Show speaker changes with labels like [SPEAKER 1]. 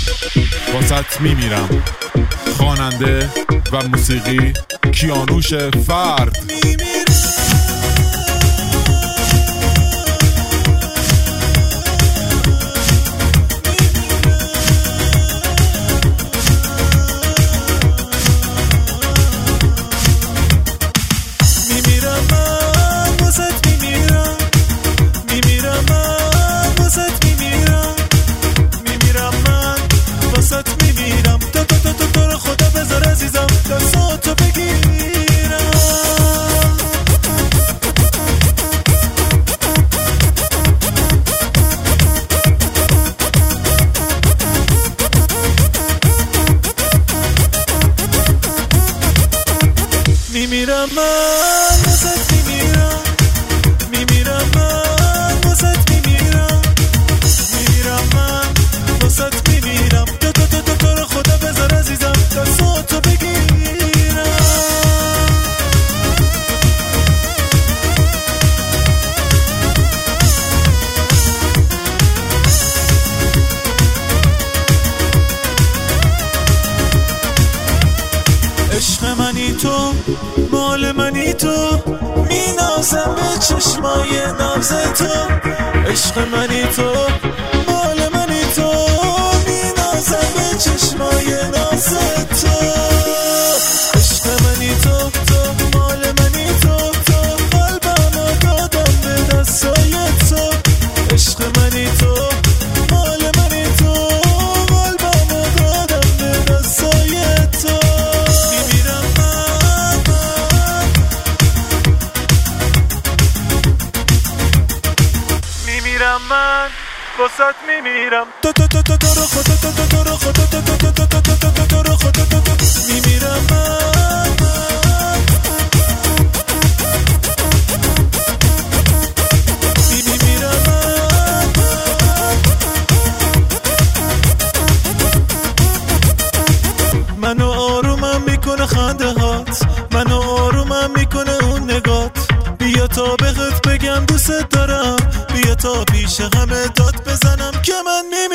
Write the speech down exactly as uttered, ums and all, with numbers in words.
[SPEAKER 1] واسط میمیرم. خواننده و موسیقی کیانوش فرد.
[SPEAKER 2] میمیرم من واسط میمیرم، میمیرم من واسط میمیرم، میمیرم من واسط میمیرم. تو تو تو تو تو رو خدا بذار عزیزم دستاتو بگیرم. عشق منی تو، مال منی تو، مینازم به چشمای ناز تو. عشق منی تو، مال منی تو، مینازم به چشمای ناز تو. عشق منی تو، تو مال منی تو، تو قلبمو دادم به دستای تو. عشق منی تو، مال منی تو، قلبمو دادم به دستای تو. میمیرم من واسط میمیرم. تو تو تو تو تو رو خدا، تو تو تو رو خدا، تو تو تو تو تو تو تو تو رو خدا، تو تو میمیرم من. میمیرم من. منو آرومم میکنه خنده هات، منو آرومم میکنه اون نگات. بیا تا بهت بگم دوست دارم، بیا تا پیش همه داد بزنم که من میمیرم.